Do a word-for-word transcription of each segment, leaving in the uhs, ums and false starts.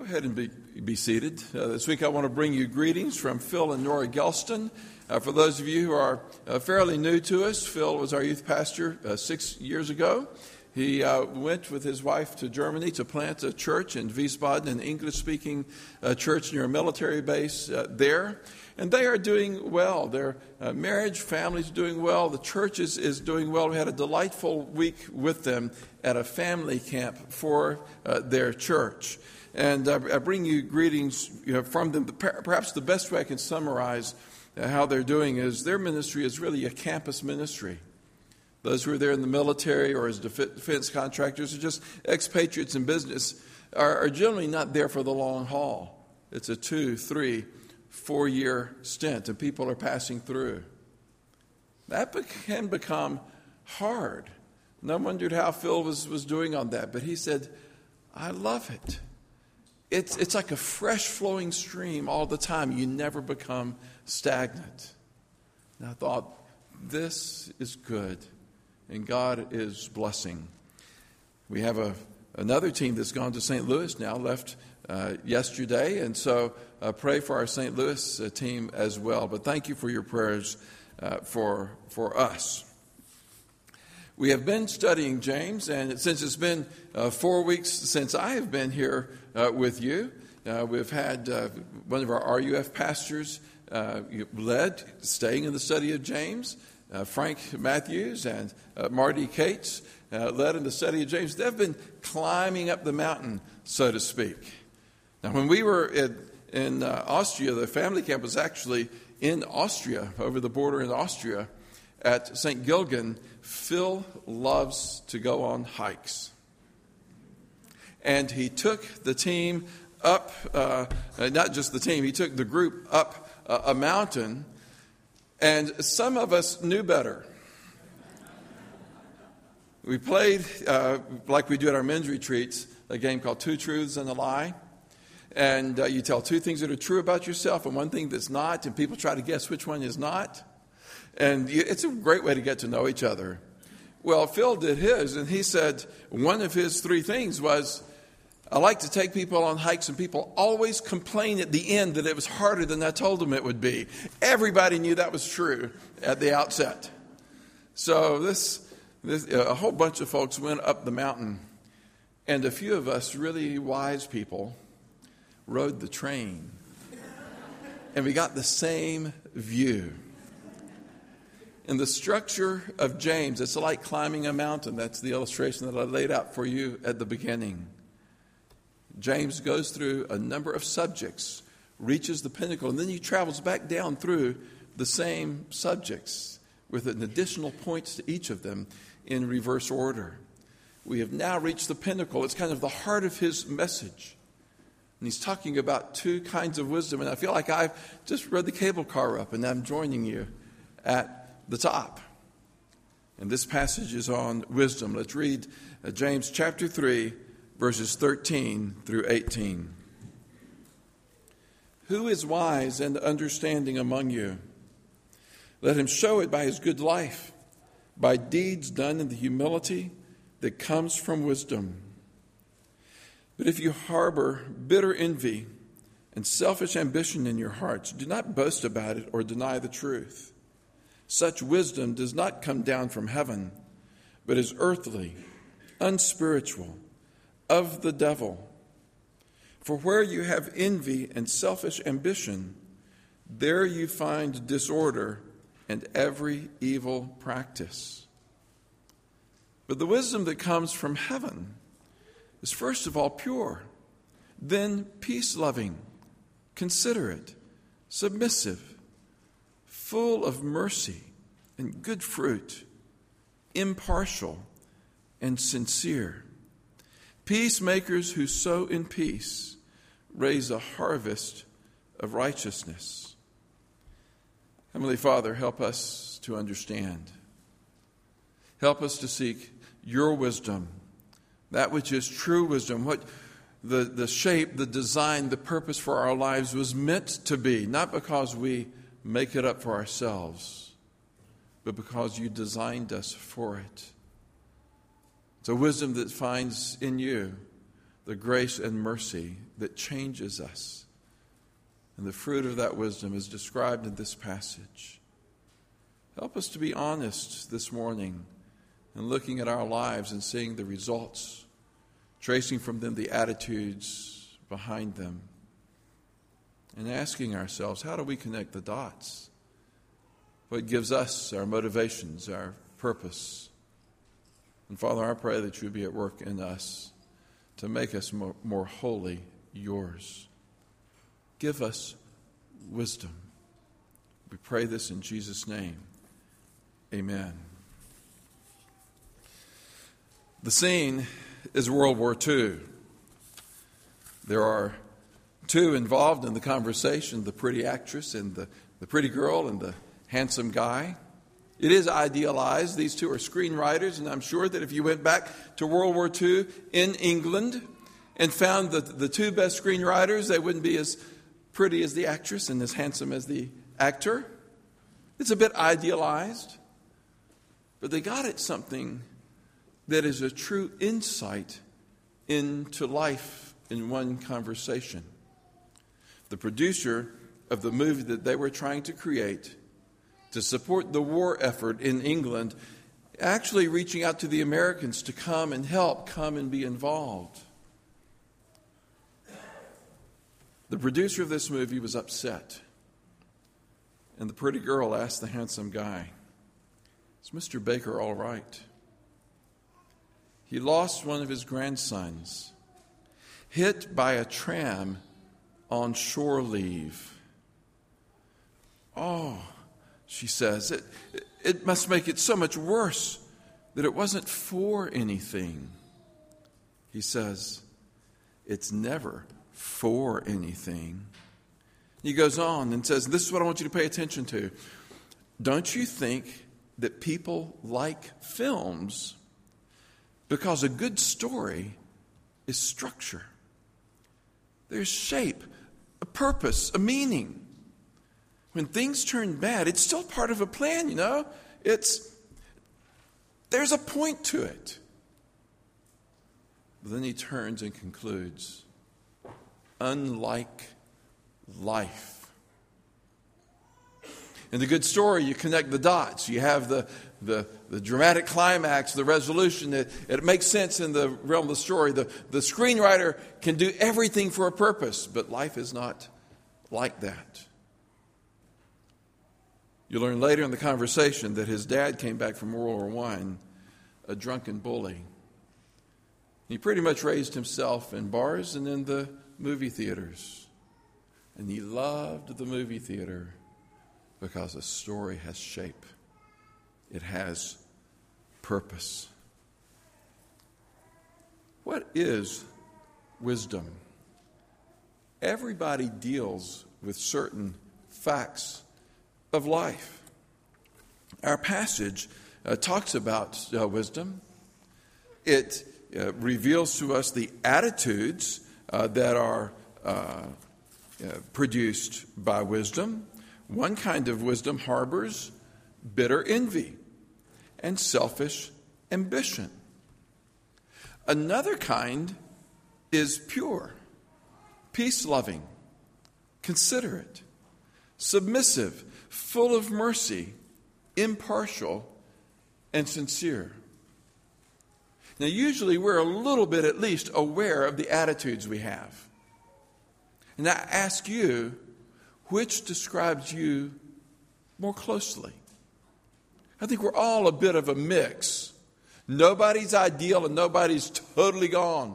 Go ahead and be, be seated. Uh, this week I want to bring you greetings from Phil and Nora Gelston. Uh, for those of you who are uh, fairly new to us, Phil was our youth pastor uh, six years ago. He uh, went with his wife to Germany to plant a church in Wiesbaden, an English-speaking uh, church near a military base uh, there. And they are doing well. Their uh, marriage, family's doing well. The church is, is doing well. We had a delightful week with them at a family camp for uh, their church. And uh, I bring you greetings you know, from them. Perhaps the best way I can summarize uh, how they're doing is their ministry is really a campus ministry. Those who are there in the military or as defense contractors or just expatriates in business are, are generally not there for the long haul. It's a two, three, four-year stint, and people are passing through. That can become hard. And I wondered how Phil was, was doing on that, but he said, I love it. It's, it's like a fresh flowing stream all the time. You never become stagnant. And I thought, this is good, and God is blessing. We have a another team that's gone to Saint Louis now, left uh, yesterday, and so uh, pray for our Saint Louis uh, team as well. But thank you for your prayers uh, for for us. We have been studying James, and since it's been uh, four weeks since I have been here uh, with you, uh, we've had uh, one of our R U F pastors uh, led, staying in the study of James, uh, Frank Matthews and uh, Marty Cates, uh, led in the study of James. They've been climbing up the mountain, so to speak. Now, when we were in, in uh, Austria, the family camp was actually in Austria, over the border in Austria, at Saint Gilgen. Phil loves to go on hikes. And he took the team up, uh, not just the team, he took the group up uh, a mountain, and some of us knew better. We played, uh, like we do at our men's retreats, a game called Two Truths and a Lie. And uh, you tell two things that are true about yourself and one thing that's not, and people try to guess which one is not. And it's a great way to get to know each other. Well, Phil did his, and he said one of his three things was, I like to take people on hikes, and people always complain at the end that it was harder than I told them it would be. Everybody knew that was true at the outset. So this, this a whole bunch of folks went up the mountain, and a few of us really wise people rode the train. And we got the same view. In the structure of James, it's like climbing a mountain. That's the illustration that I laid out for you at the beginning. James goes through a number of subjects, reaches the pinnacle, and then he travels back down through the same subjects with an additional points to each of them in reverse order. We have now reached the pinnacle. It's kind of the heart of his message. And he's talking about two kinds of wisdom. And I feel like I've just read the cable car up, and I'm joining you at the top. And this passage is on wisdom. Let's read uh, James chapter three, verses thirteen through eighteen. Who is wise and understanding among you? Let him show it by his good life, by deeds done in the humility that comes from wisdom. But if you harbor bitter envy and selfish ambition in your hearts, do not boast about it or deny the truth. Such wisdom does not come down from heaven, but is earthly, unspiritual, of the devil. For where you have envy and selfish ambition, there you find disorder and every evil practice. But the wisdom that comes from heaven is first of all pure, then peace-loving, considerate, submissive, full of mercy and good fruit, impartial and sincere. Peacemakers who sow in peace raise a harvest of righteousness. Heavenly Father, help us to understand. Help us to seek your wisdom, that which is true wisdom, what the, the shape, the design, the purpose for our lives was meant to be, not because we make it up for ourselves, but because you designed us for it. It's a wisdom that finds in you the grace and mercy that changes us. And the fruit of that wisdom is described in this passage. Help us to be honest this morning in looking at our lives and seeing the results, tracing from them the attitudes behind them, and asking ourselves, how do we connect the dots? What gives us our motivations, our purpose? And Father, I pray that you would be at work in us to make us more, more wholly yours. Give us wisdom. We pray this in Jesus' name. Amen. The scene is World War Two. There are two involved in the conversation, the pretty actress and the, the pretty girl and the handsome guy. It is idealized. These two are screenwriters, and I'm sure that if you went back to World War Two in England and found the, the two best screenwriters, they wouldn't be as pretty as the actress and as handsome as the actor. It's a bit idealized. But they got at something that is a true insight into life in one conversation. The producer of the movie that they were trying to create to support the war effort in England, actually reaching out to the Americans to come and help, come and be involved. The producer of this movie was upset. And the pretty girl asked the handsome guy, "Is Mister Baker all right? He lost one of his grandsons, hit by a tram on shore leave." "Oh," she says, it, it must make it so much worse that it wasn't for anything." He says, "It's never for anything." He goes on and says, this is what I want you to pay attention to. Don't you think that people like films because a good story is structure? There's shape, a purpose, a meaning. When things turn bad, it's still part of a plan, you know? It's, there's a point to it. But then he turns and concludes, unlike life. In the good story, you connect the dots. You have the, the, the dramatic climax, the resolution. It, it makes sense in the realm of the story. The, the screenwriter can do everything for a purpose, but life is not like that. You learn later in the conversation that his dad came back from World War One, a drunken bully. He pretty much raised himself in bars and in the movie theaters. And he loved the movie theater because a story has shape. It has purpose. What is wisdom? Everybody deals with certain facts of life. Our passage uh, talks about uh, wisdom. It uh, reveals to us the attitudes uh, that are uh, uh, produced by wisdom. One kind of wisdom harbors bitter envy and selfish ambition. Another kind is pure, peace-loving, considerate, submissive, full of mercy, impartial, and sincere. Now, usually we're a little bit at least aware of the attitudes we have. And I ask you, which describes you more closely? I think we're all a bit of a mix. Nobody's ideal and nobody's totally gone.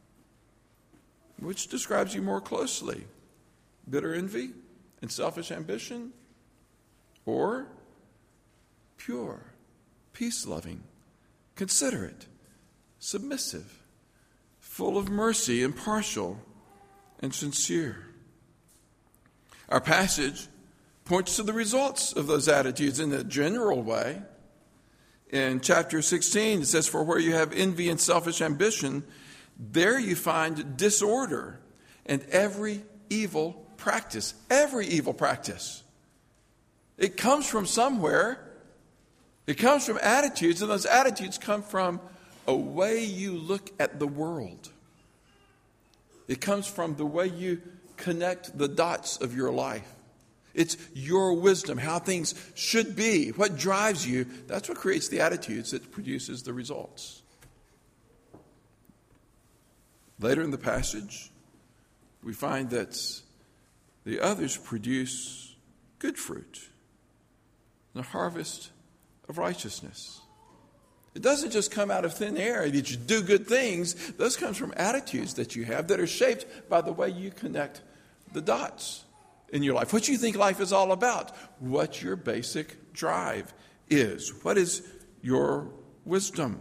Which describes you more closely? Bitter envy and selfish ambition? Or pure, peace-loving, considerate, submissive, full of mercy, impartial, and sincere? Our passage points to the results of those attitudes in a general way. In chapter sixteen, it says, "For where you have envy and selfish ambition, there you find disorder and every evil practice." Every evil practice. It comes from somewhere. It comes from attitudes, and those attitudes come from a way you look at the world. It comes from the way you connect the dots of your life. It's your wisdom, how things should be, what drives you. That's what creates the attitudes that produces the results. Later in the passage, we find that the others produce good fruit, the harvest of righteousness. It doesn't just come out of thin air that you do good things. Those come from attitudes that you have that are shaped by the way you connect the dots in your life. What you think life is all about. What your basic drive is. What is your wisdom?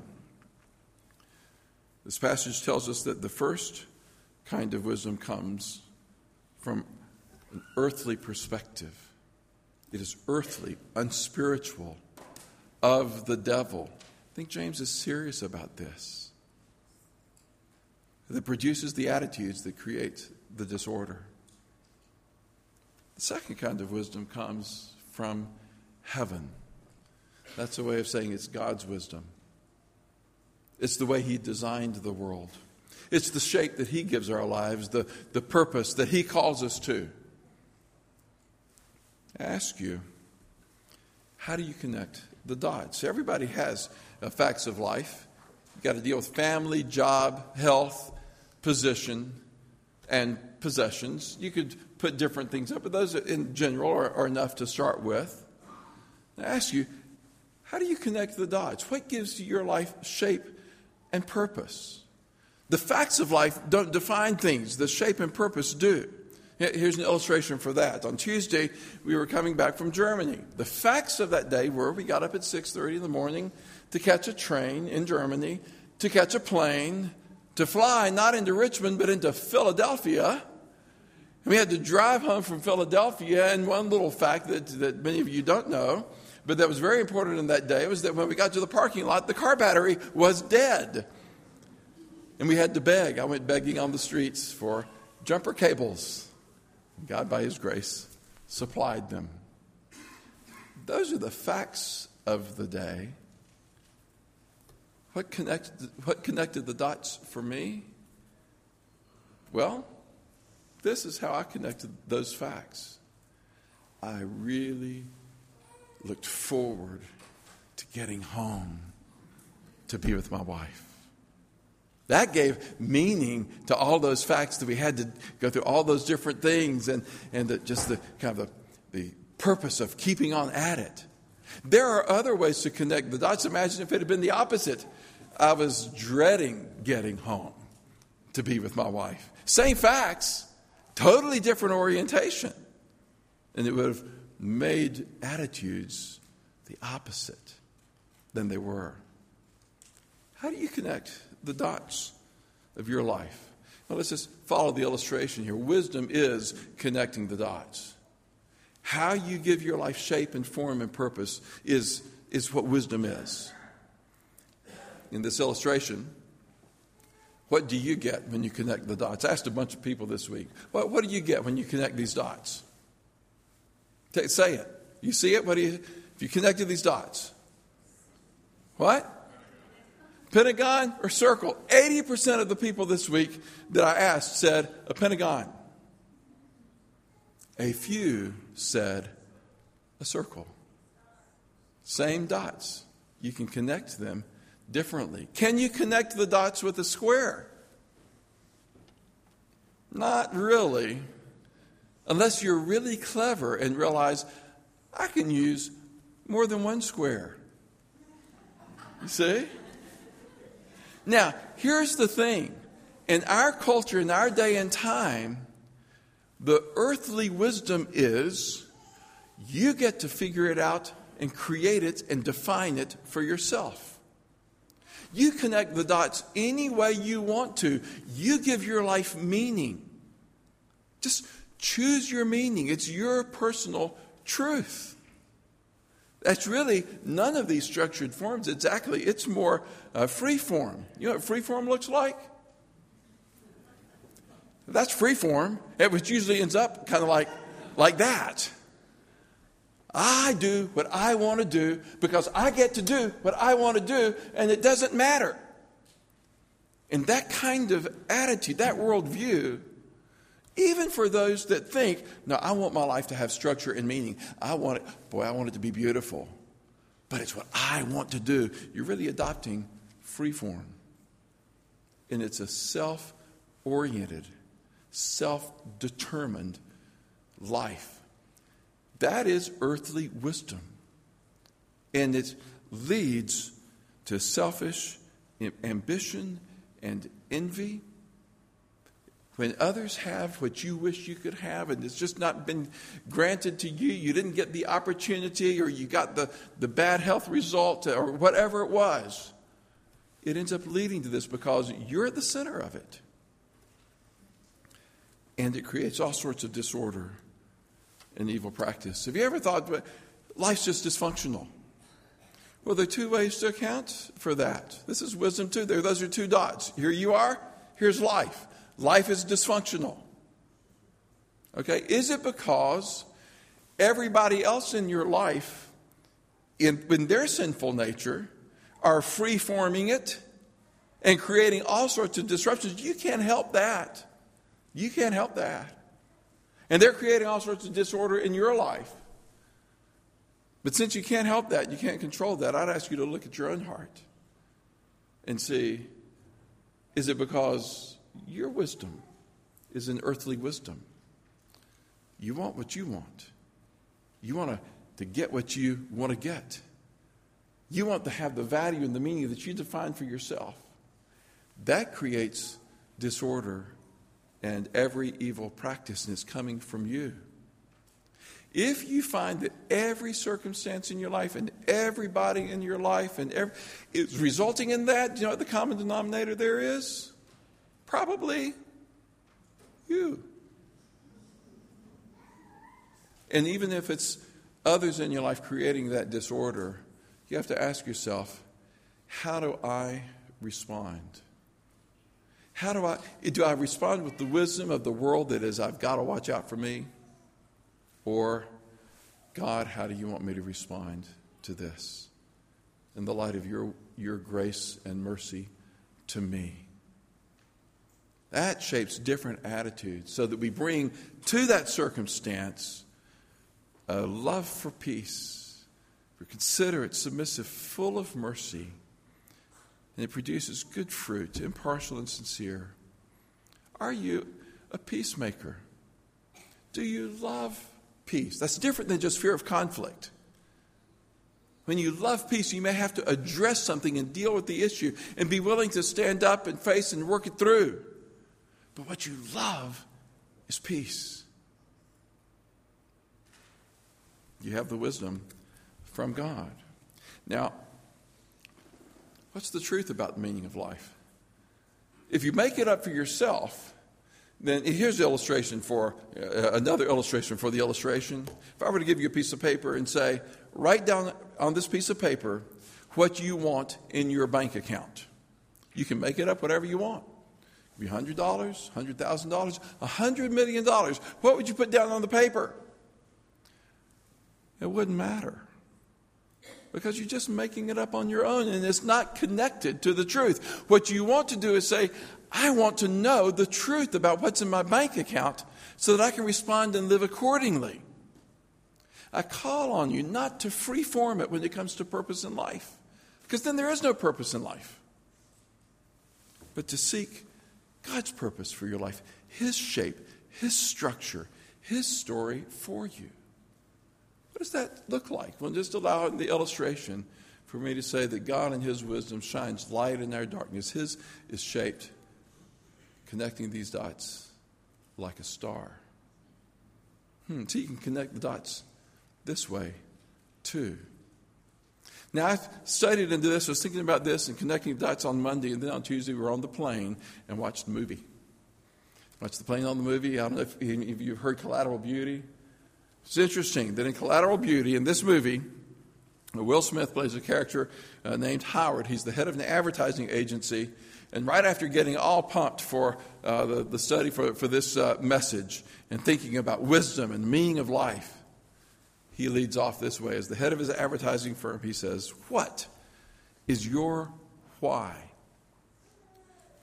This passage tells us that the first kind of wisdom comes from an earthly perspective. It is earthly, unspiritual, of the devil. I think James is serious about this. That produces the attitudes that create the disorder. The second kind of wisdom comes from heaven. That's a way of saying it's God's wisdom. It's the way He designed the world. It's the shape that He gives our lives, the, the purpose that He calls us to. I ask you, how do you connect the dots? Everybody has uh, facts of life. You've got to deal with family, job, health, position, and possessions. You could put different things up, but those in general are, are enough to start with. I ask you, how do you connect the dots? What gives your life shape and purpose? The facts of life don't define things. The shape and purpose do. Here's an illustration for that. On Tuesday, we were coming back from Germany. The facts of that day were we got up at six thirty in the morning to catch a train in Germany, to catch a plane, to fly not into Richmond but into Philadelphia. And we had to drive home from Philadelphia. And one little fact that, that many of you don't know, but that was very important in that day, was that when we got to the parking lot, the car battery was dead. And we had to beg. I went begging on the streets for jumper cables. God, by His grace, supplied them. Those are the facts of the day. What connected, what connected the dots for me? Well, this is how I connected those facts. I really looked forward to getting home to be with my wife. That gave meaning to all those facts that we had to go through all those different things and, and the, just the kind of the, the purpose of keeping on at it. There are other ways to connect the dots. Imagine if it had been the opposite. I was dreading getting home to be with my wife. Same facts, totally different orientation. And it would have made attitudes the opposite than they were. How do you connect the dots of your life? Well, let's just follow the illustration here. Wisdom is connecting the dots. How you give your life shape and form and purpose is, is what wisdom is. In this illustration, what do you get when you connect the dots? I asked a bunch of people this week, what, what do you get when you connect these dots? Say it. You see it? What do you, if you connected these dots? What? Pentagon or circle? eighty percent of the people this week that I asked said a pentagon. A few said a circle. Same dots. You can connect them differently. Can you connect the dots with a square? Not really. Unless you're really clever and realize I can use more than one square. You see? Now, here's the thing. In our culture, in our day and time, the earthly wisdom is you get to figure it out and create it and define it for yourself. You connect the dots any way you want to. You give your life meaning. Just choose your meaning. It's your personal truth. That's really none of these structured forms exactly. It's more uh, free form. You know what free form looks like? That's free form. It which usually ends up kind of like, like that. I do what I want to do because I get to do what I want to do, and it doesn't matter. And that kind of attitude, that worldview, even for those that think, no, I want my life to have structure and meaning. I want it, boy, I want it to be beautiful. But it's what I want to do. You're really adopting freeform. And it's a self-oriented, self-determined life. That is earthly wisdom. And it leads to selfish ambition and envy. When others have what you wish you could have and it's just not been granted to you, you didn't get the opportunity or you got the, the bad health result or whatever it was, it ends up leading to this because you're at the center of it. And it creates all sorts of disorder and evil practice. Have you ever thought, life's just dysfunctional? Well, there are two ways to account for that. This is wisdom too. There, those are two dots. Here you are. Here's life. Life is dysfunctional. Okay? Is it because everybody else in your life, in, in their sinful nature, are free-forming it and creating all sorts of disruptions? You can't help that. You can't help that. And they're creating all sorts of disorder in your life. But since you can't help that, you can't control that, I'd ask you to look at your own heart and see, is it because your wisdom is an earthly wisdom? You want what you want. You want to, to get what you want to get. You want to have the value and the meaning that you define for yourself. That creates disorder and every evil practice, and it's coming from you. If you find that every circumstance in your life and everybody in your life and every, is resulting in that, do you know what the common denominator there is? Probably you. And even if it's others in your life creating that disorder, you have to ask yourself, how do I respond? How do I, do I respond with the wisdom of the world that is, I've got to watch out for me? Or, God, how do you want me to respond to this in the light of your, your grace and mercy to me? That shapes different attitudes so that we bring to that circumstance a love for peace. We're considerate, submissive, full of mercy. And it produces good fruit, impartial and sincere. Are you a peacemaker? Do you love peace? That's different than just fear of conflict. When you love peace, you may have to address something and deal with the issue and be willing to stand up and face and work it through. But what you love is peace. You have the wisdom from God. Now, what's the truth about the meaning of life? If you make it up for yourself, then here's the illustration for uh, another illustration for the illustration. If I were to give you a piece of paper and say, write down on this piece of paper what you want in your bank account. You can make it up whatever you want. It could be one hundred dollars, one hundred thousand dollars, one hundred million dollars. What would you put down on the paper? It wouldn't matter. Because you're just making it up on your own and it's not connected to the truth. What you want to do is say, I want to know the truth about what's in my bank account so that I can respond and live accordingly. I call on you not to freeform it when it comes to purpose in life, because then there is no purpose in life. But to seek God's purpose for your life, His shape, His structure, His story for you. What does that look like? Well, just allow the illustration for me to say that God in His wisdom shines light in our darkness. His is shaped, connecting these dots like a star. Hmm, so you can connect the dots this way, too. Now, I've studied into this. I was thinking about this and connecting the dots on Monday, and then on Tuesday we were on the plane and watched the movie. Watched the plane on the movie. I don't know if any of you have heard Collateral Beauty. It's interesting that in Collateral Beauty, in this movie, Will Smith plays a character uh, named Howard. He's the head of an advertising agency. And right after getting all pumped for uh, the, the study for, for this uh, message and thinking about wisdom and the meaning of life, he leads off this way. As the head of his advertising firm, he says, what is your why?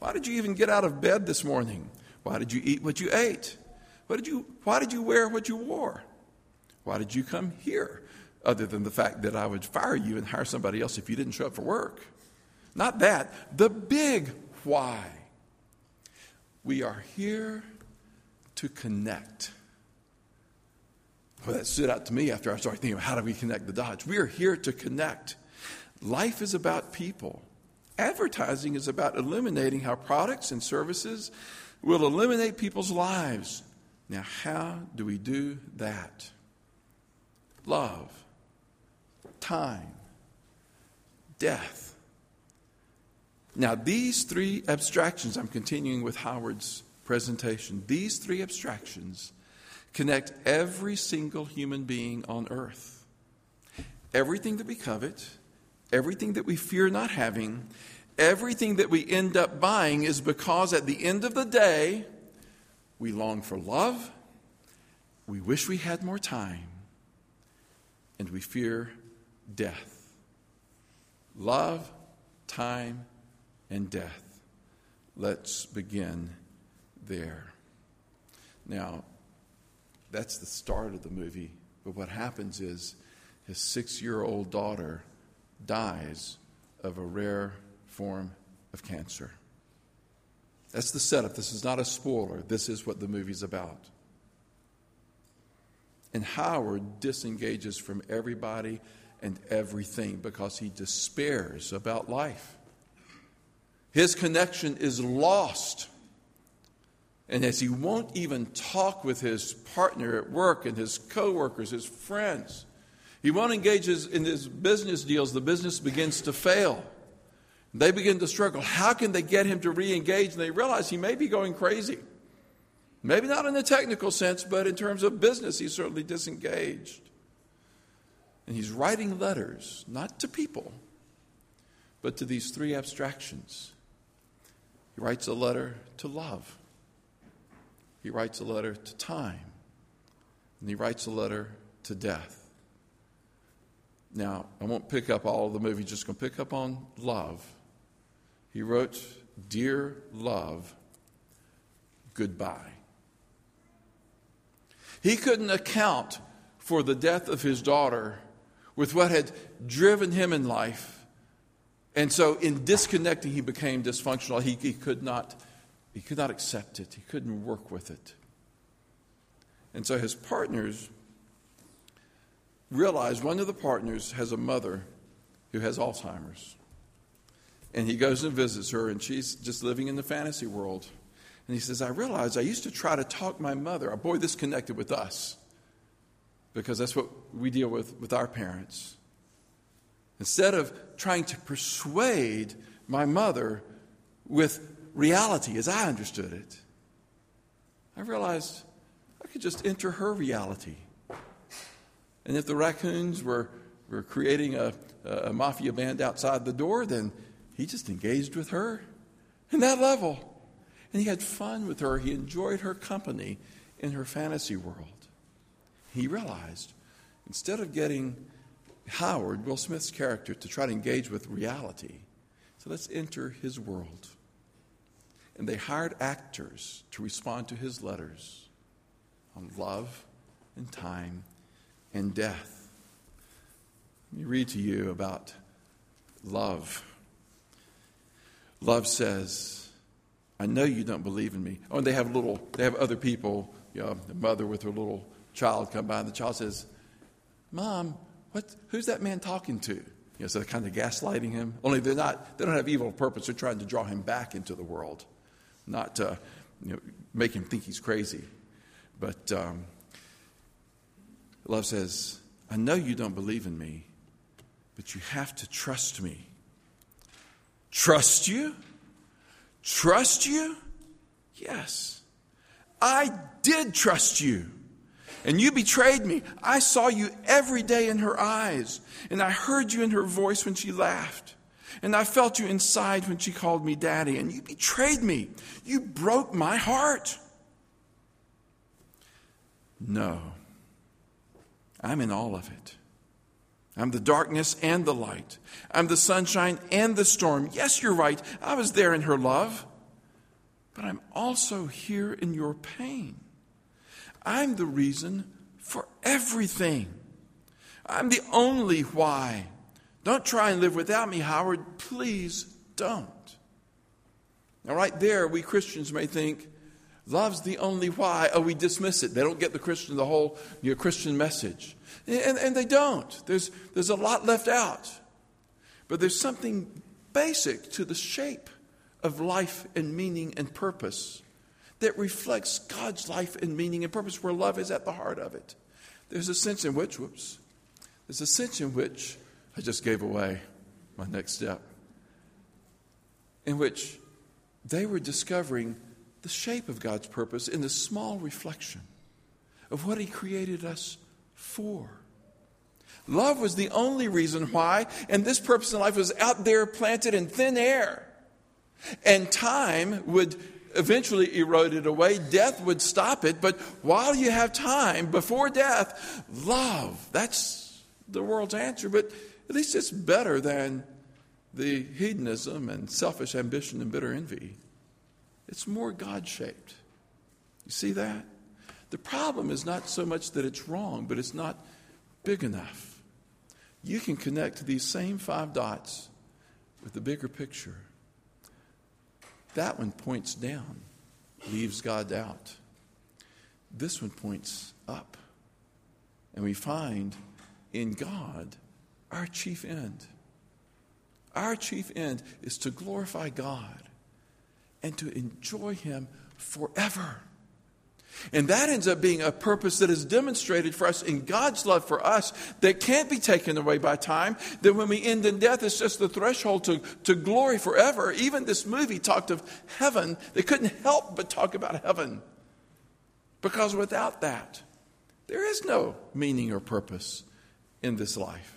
Why did you even get out of bed this morning? Why did you eat what you ate? What did you, why did you wear what you wore? Why did you come here? Other than the fact that I would fire you and hire somebody else if you didn't show up for work. Not that. The big why. We are here to connect. Well, that stood out to me after I started thinking, how do we connect the dots? We are here to connect. Life is about people. Advertising is about illuminating how products and services will eliminate people's lives. Now, how do we do that? Love, time, death. Now, these three abstractions, I'm continuing with Howard's presentation, these three abstractions connect every single human being on earth. Everything that we covet, everything that we fear not having, everything that we end up buying is because at the end of the day, we long for love, we wish we had more time, and we fear death. Love, time, and death. Let's begin there. Now, that's the start of the movie, but what happens is his six-year-old daughter dies of a rare form of cancer. That's the setup. This is not a spoiler. This is what the movie's about. And Howard disengages from everybody and everything because he despairs about life. His connection is lost. And as he won't even talk with his partner at work and his coworkers, his friends, he won't engage in his business deals, the business begins to fail. They begin to struggle. How can they get him to re-engage? And they realize he may be going crazy. Maybe not in a technical sense, but in terms of business, he's certainly disengaged. And he's writing letters, not to people, but to these three abstractions. He writes a letter to love. He writes a letter to time. And he writes a letter to death. Now, I won't pick up all of the movie, just going to pick up on love. He wrote, "Dear love, goodbye." He couldn't account for the death of his daughter with what had driven him in life. And so in disconnecting, he became dysfunctional. He, he could not, he could not accept it. He couldn't work with it. And so his partners realized one of the partners has a mother who has Alzheimer's. And he goes and visits her, and she's just living in the fantasy world. And he says, I realized I used to try to talk my mother. Boy, this connected with us. Because that's what we deal with with our parents. Instead of trying to persuade my mother with reality as I understood it, I realized I could just enter her reality. And if the raccoons were, were creating a, a mafia band outside the door, then he just engaged with her in that level. And he had fun with her. He enjoyed her company in her fantasy world. He realized, instead of getting Howard, Will Smith's character, to try to engage with reality, so let's enter his world. And they hired actors to respond to his letters on love and time and death. Let me read to you about love. Love says, I know you don't believe in me. Oh, and they have little, they have other people, you know, the mother with her little child come by, and the child says, Mom, what, who's that man talking to? You know, so they're kind of gaslighting him. Only they're not, they don't have evil purpose. They're trying to draw him back into the world, not to, you know, make him think he's crazy. But um, love says, I know you don't believe in me, but you have to trust me. Trust you? Trust you? Yes. I did trust you. And you betrayed me. I saw you every day in her eyes. And I heard you in her voice when she laughed. And I felt you inside when she called me daddy. And you betrayed me. You broke my heart. No. I'm in all of it. I'm the darkness and the light. I'm the sunshine and the storm. Yes, you're right. I was there in her love. but I'm also here in your pain. I'm the reason for everything. I'm the only why. Don't try and live without me, Howard. Please don't. Now, right there, we Christians may think, love's the only why. Oh, we dismiss it. They don't get the Christian, the whole you know, Christian message. And, and they don't. There's, there's a lot left out. But there's something basic to the shape of life and meaning and purpose that reflects God's life and meaning and purpose, where love is at the heart of it. There's a sense in which, whoops, there's a sense in which, I just gave away my next step, in which they were discovering the shape of God's purpose in the small reflection of what He created us for. Love was the only reason why, and this purpose in life was out there planted in thin air. And time would eventually erode it away. Death would stop it. But while you have time, before death, love. That's the world's answer. But at least it's better than the hedonism and selfish ambition and bitter envy. It's more God-shaped. You see that? The problem is not so much that it's wrong, but it's not big enough. You can connect these same five dots with the bigger picture. That one points down, leaves God out. This one points up. And we find in God our chief end. Our chief end is to glorify God and to enjoy Him forever. And that ends up being a purpose that is demonstrated for us in God's love for us that can't be taken away by time. That when we end in death, it's just the threshold to, to glory forever. Even this movie talked of heaven. They couldn't help but talk about heaven. Because without that, there is no meaning or purpose in this life.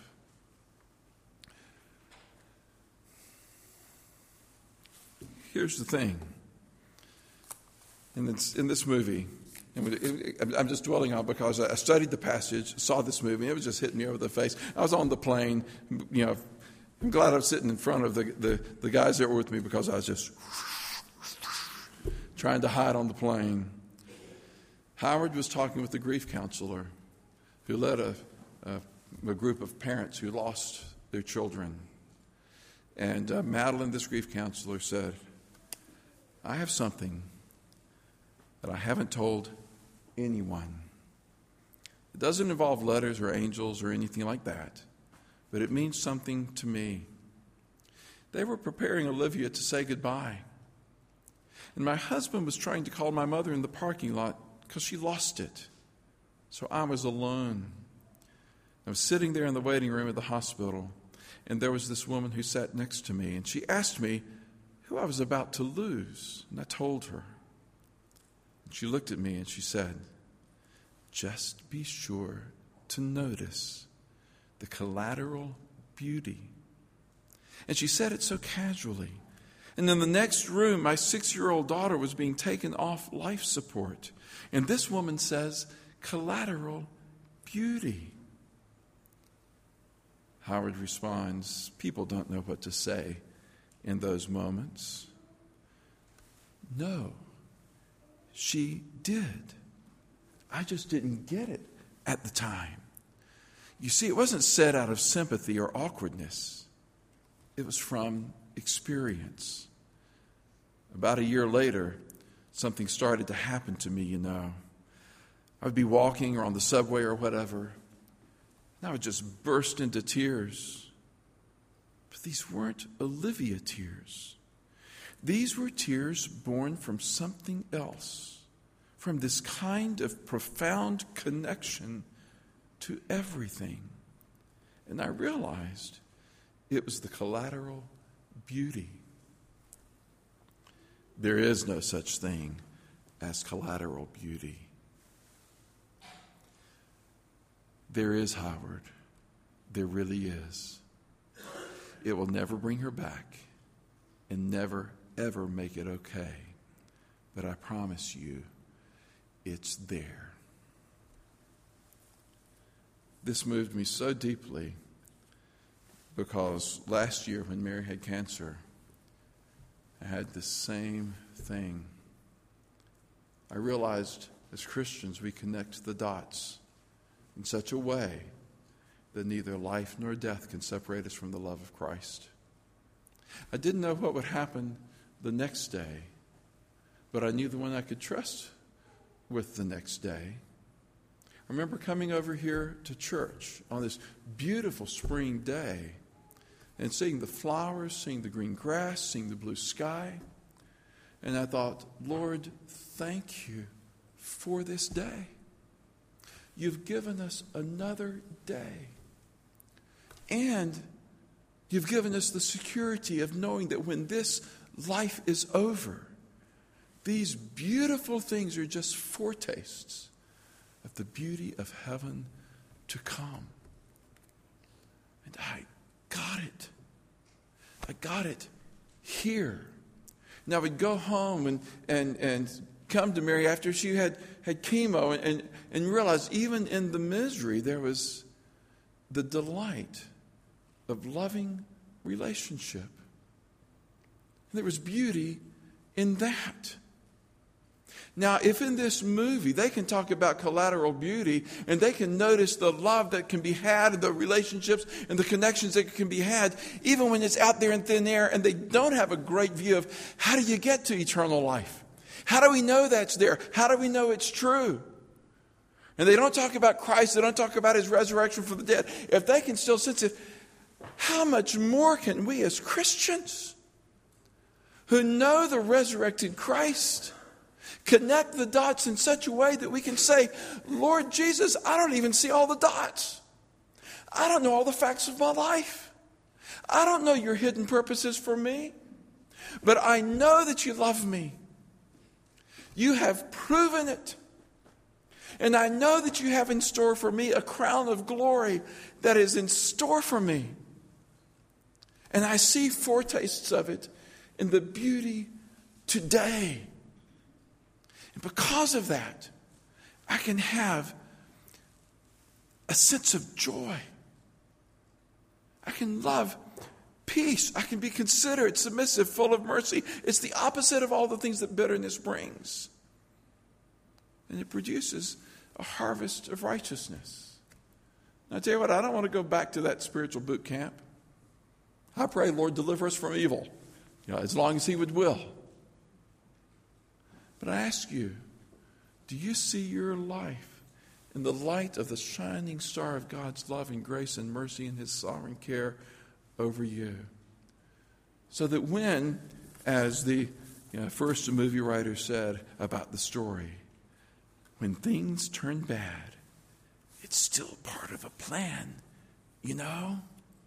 Here's the thing. In this, in this movie, and I'm just dwelling on it because I studied the passage, saw this movie, and it was just hitting me over the face. I was on the plane, you know, I'm glad I was sitting in front of the, the, the guys that were with me because I was just trying to hide on the plane. Howard was talking with the grief counselor who led a, a, a group of parents who lost their children. And uh, Madeline, this grief counselor, said, I have something that I haven't told anyone. It doesn't involve letters or angels or anything like that, but it means something to me. They were preparing Olivia to say goodbye, and my husband was trying to call my mother in the parking lot because she lost it. So I was alone. I was sitting there in the waiting room at the hospital, and there was this woman who sat next to me, and she asked me who I was about to lose, and I told her. She looked at me and she said, just be sure to notice the collateral beauty. And she said it so casually. And in the next room, my six-year-old daughter was being taken off life support. And this woman says, collateral beauty. Howard responds, people don't know what to say in those moments. No. She did. I just didn't get it at the time. You see, it wasn't said out of sympathy or awkwardness. It was from experience. About a year later, something started to happen to me, you know. I would be walking or on the subway or whatever, and I would just burst into tears. But these weren't Olivia tears. These were tears born from something else, from this kind of profound connection to everything. And I realized it was the collateral beauty. There is no such thing as collateral beauty. There is, Howard. There really is. It will never bring her back and never ever make it okay. But I promise you, it's there. This moved me so deeply because last year when Mary had cancer, I had the same thing. I realized as Christians we connect the dots in such a way that neither life nor death can separate us from the love of Christ. I didn't know what would happen the next day, but I knew the one I could trust with the next day. I remember coming over here to church on this beautiful spring day and seeing the flowers, seeing the green grass, seeing the blue sky. And I thought, Lord, thank you for this day. You've given us another day. And you've given us the security of knowing that when this life is over, these beautiful things are just foretastes of the beauty of heaven to come. And I got it. I got it here. Now we'd go home and, and, and come to Mary after she had, had chemo and, and, and realize even in the misery there was the delight of loving relationship. And there was beauty in that. Now, if in this movie they can talk about collateral beauty and they can notice the love that can be had and the relationships and the connections that can be had, even when it's out there in thin air and they don't have a great view of how do you get to eternal life? How do we know that's there? How do we know it's true? And they don't talk about Christ. They don't talk about his resurrection from the dead. If they can still sense it, how much more can we as Christians who know the resurrected Christ connect the dots in such a way that we can say, Lord Jesus, I don't even see all the dots. I don't know all the facts of my life. I don't know your hidden purposes for me. But I know that you love me. You have proven it. And I know that you have in store for me a crown of glory that is in store for me. And I see foretastes of it in the beauty today. And because of that, I can have a sense of joy. I can love peace. I can be considerate, submissive, full of mercy. It's the opposite of all the things that bitterness brings. And it produces a harvest of righteousness. Now, I tell you what, I don't want to go back to that spiritual boot camp. I pray, Lord, deliver us from evil, you know, as long as he would will. But I ask you, do you see your life in the light of the shining star of God's love and grace and mercy and his sovereign care over you? So that when, as the you know, first movie writer said about the story, when things turn bad, it's still part of a plan, you know?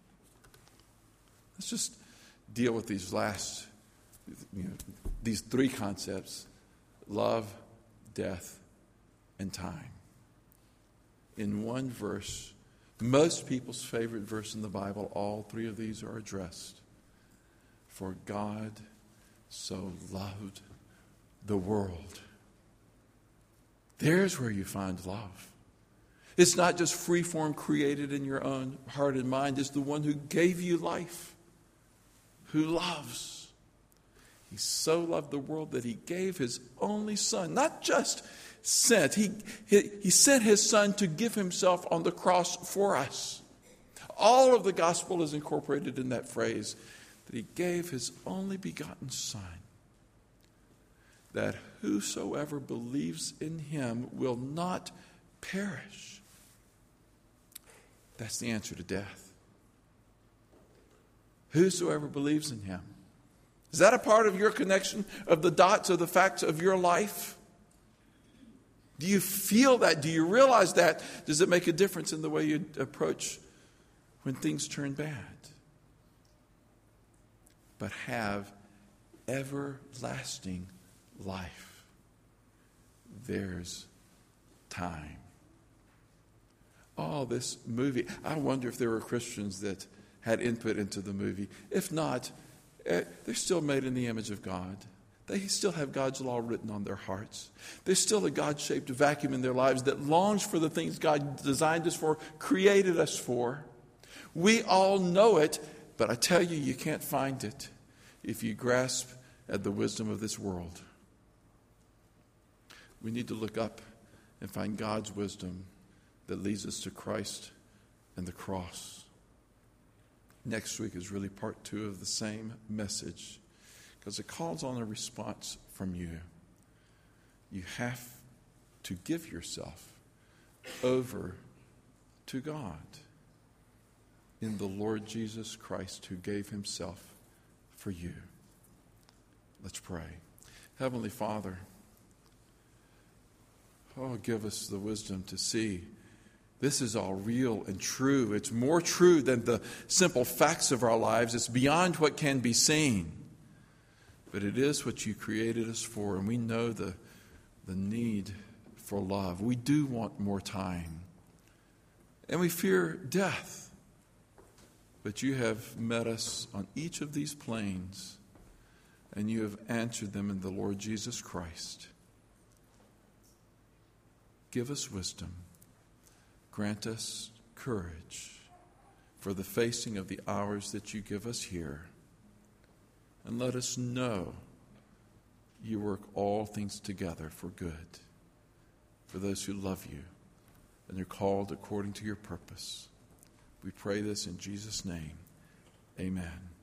Let's just deal with these last, you know, these three concepts: love, death, and time. In one verse, most people's favorite verse in the Bible, all three of these are addressed. For God so loved the world. There's where you find love. It's not just free-form created in your own heart and mind. It's the one who gave you life, who loves. He so loved the world that he gave his only son, not just sent. He, he, he sent his son to give himself on the cross for us. All of the gospel is incorporated in that phrase, that he gave his only begotten son, that whosoever believes in him will not perish. That's the answer to death. Whosoever believes in him. Is that a part of your connection of the dots of the facts of your life? Do you feel that? Do you realize that? Does it make a difference in the way you approach when things turn bad? But have everlasting life. There's time. Oh, this movie. I wonder if there were Christians that had input into the movie. If not, they're still made in the image of God. They still have God's law written on their hearts. There's still a God-shaped vacuum in their lives that longs for the things God designed us for, created us for. We all know it, but I tell you, you can't find it if you grasp at the wisdom of this world. We need to look up and find God's wisdom that leads us to Christ and the cross. Next week is really part two of the same message, because it calls on a response from you. You have to give yourself over to God in the Lord Jesus Christ, who gave himself for you. Let's pray. Heavenly Father, oh, give us the wisdom to see this is all real and true. It's more true than the simple facts of our lives. It's beyond what can be seen. But it is what you created us for, and we know the, the need for love. We do want more time. And we fear death. But you have met us on each of these planes, and you have answered them in the Lord Jesus Christ. Give us wisdom. Grant us courage for the facing of the hours that you give us here. And let us know you work all things together for good, for those who love you and are called according to your purpose. We pray this in Jesus' name. Amen.